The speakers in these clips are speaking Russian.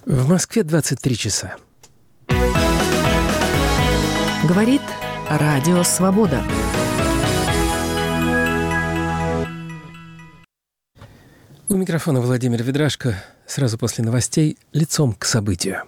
В Москве 23 часа. Говорит Радио Свобода. У микрофона Владимир Ведрашко. Сразу после новостей лицом к событию.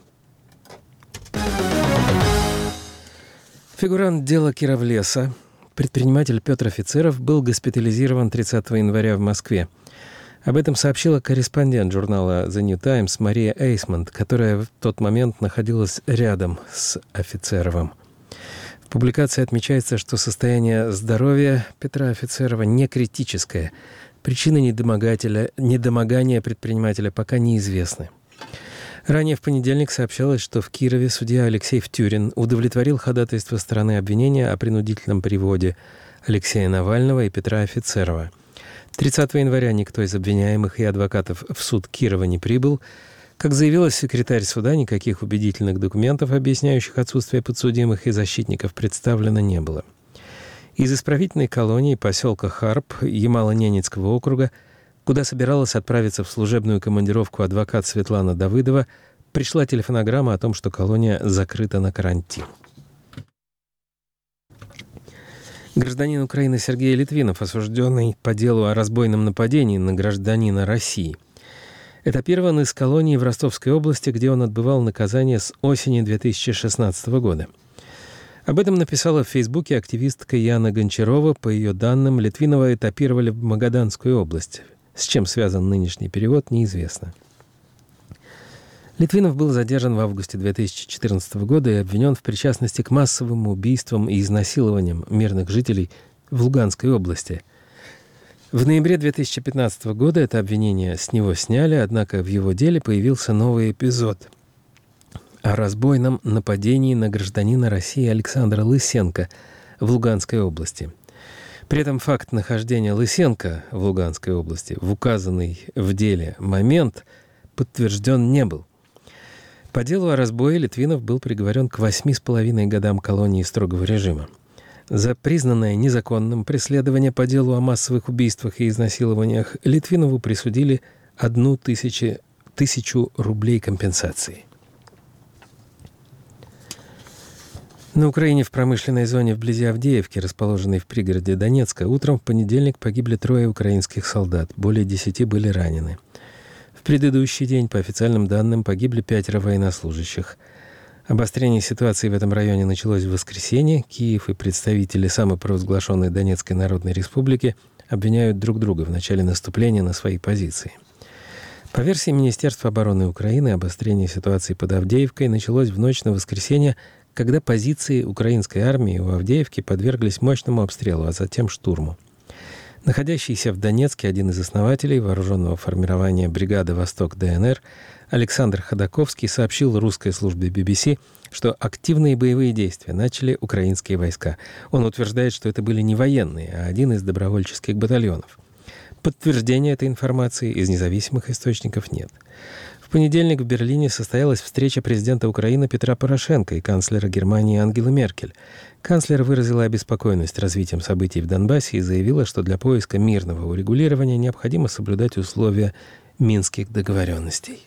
Фигурант дела Кировлеса, предприниматель Петр Офицеров, был госпитализирован 30 января в Москве. Об этом сообщила корреспондент журнала The New Times Мария Эйсмонт, которая в тот момент находилась рядом с Офицеровым. В публикации отмечается, что состояние здоровья Петра Офицерова не критическое. Причины недомогания предпринимателя пока неизвестны. Ранее в понедельник сообщалось, что в Кирове судья Алексей Втюрин удовлетворил ходатайство стороны обвинения о принудительном приводе Алексея Навального и Петра Офицерова. 30 января никто из обвиняемых и адвокатов в суд Кирова не прибыл. Как заявила секретарь суда, никаких убедительных документов, объясняющих отсутствие подсудимых и защитников, представлено не было. Из исправительной колонии поселка Харп Ямало-Ненецкого округа, куда собиралась отправиться в служебную командировку адвокат Светлана Давыдова, пришла телефонограмма о том, что колония закрыта на карантин. Гражданин Украины Сергей Литвинов, осужденный по делу о разбойном нападении на гражданина России. Этапирован из колонии в Ростовской области, где он отбывал наказание с осени 2016 года. Об этом написала в Фейсбуке активистка Яна Гончарова. По ее данным, Литвинова этапировали в Магаданскую область. С чем связан нынешний перевод, неизвестно. Литвинов был задержан в августе 2014 года и обвинен в причастности к массовым убийствам и изнасилованиям мирных жителей в Луганской области. В ноябре 2015 года это обвинение с него сняли, однако в его деле появился новый эпизод о разбойном нападении на гражданина России Александра Лысенко в Луганской области. При этом факт нахождения Лысенко в Луганской области в указанный в деле момент подтвержден не был. По делу о разбое Литвинов был приговорен к 8,5 годам колонии строгого режима. За признанное незаконным преследование по делу о массовых убийствах и изнасилованиях Литвинову присудили 1000 рублей компенсации. На Украине в промышленной зоне вблизи Авдеевки, расположенной в пригороде Донецка, утром в понедельник погибли 3 украинских солдат, более 10 были ранены. В предыдущий день, по официальным данным, погибли 5 военнослужащих. Обострение ситуации в этом районе началось в воскресенье. Киев и представители самопровозглашенной Донецкой Народной Республики обвиняют друг друга в начале наступления на свои позиции. По версии Министерства обороны Украины, обострение ситуации под Авдеевкой началось в ночь на воскресенье, когда позиции украинской армии у Авдеевки подверглись мощному обстрелу, а затем штурму. Находящийся в Донецке один из основателей вооруженного формирования бригады «Восток ДНР» Александр Ходаковский сообщил русской службе BBC, что активные боевые действия начали украинские войска. Он утверждает, что это были не военные, а один из добровольческих батальонов. Подтверждения этой информации из независимых источников нет. В понедельник в Берлине состоялась встреча президента Украины Петра Порошенко и канцлера Германии Ангелы Меркель. Канцлер выразила обеспокоенность развитием событий в Донбассе и заявила, что для поиска мирного урегулирования необходимо соблюдать условия Минских договоренностей.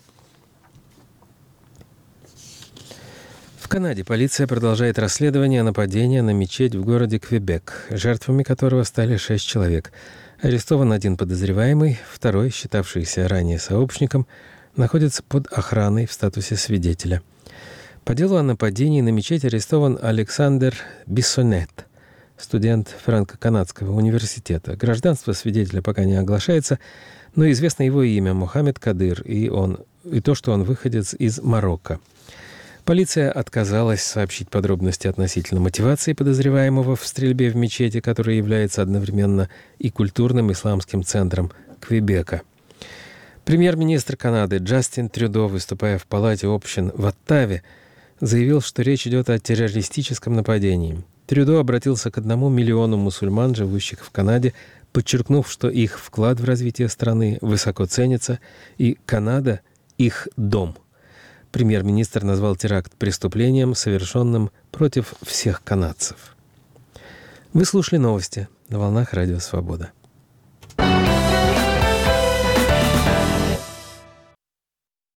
В Канаде полиция продолжает расследование нападения на мечеть в городе Квебек, жертвами которого стали 6 человек. Арестован один подозреваемый, второй, считавшийся ранее сообщником, находится под охраной в статусе свидетеля. По делу о нападении на мечеть арестован Александр Биссонет, студент Франко-Канадского университета. Гражданство свидетеля пока не оглашается, но известно его имя — Мохаммед Кадыр, и то, что он выходец из Марокко. Полиция отказалась сообщить подробности относительно мотивации подозреваемого в стрельбе в мечети, которая является одновременно и культурным исламским центром Квебека. Премьер-министр Канады Джастин Трюдо, выступая в Палате общин в Оттаве, заявил, что речь идет о террористическом нападении. Трюдо обратился к 1 миллиону мусульман, живущих в Канаде, подчеркнув, что их вклад в развитие страны высоко ценится, и Канада — их дом. Премьер-министр назвал теракт преступлением, совершенным против всех канадцев. Вы слушали новости на волнах Радио Свобода.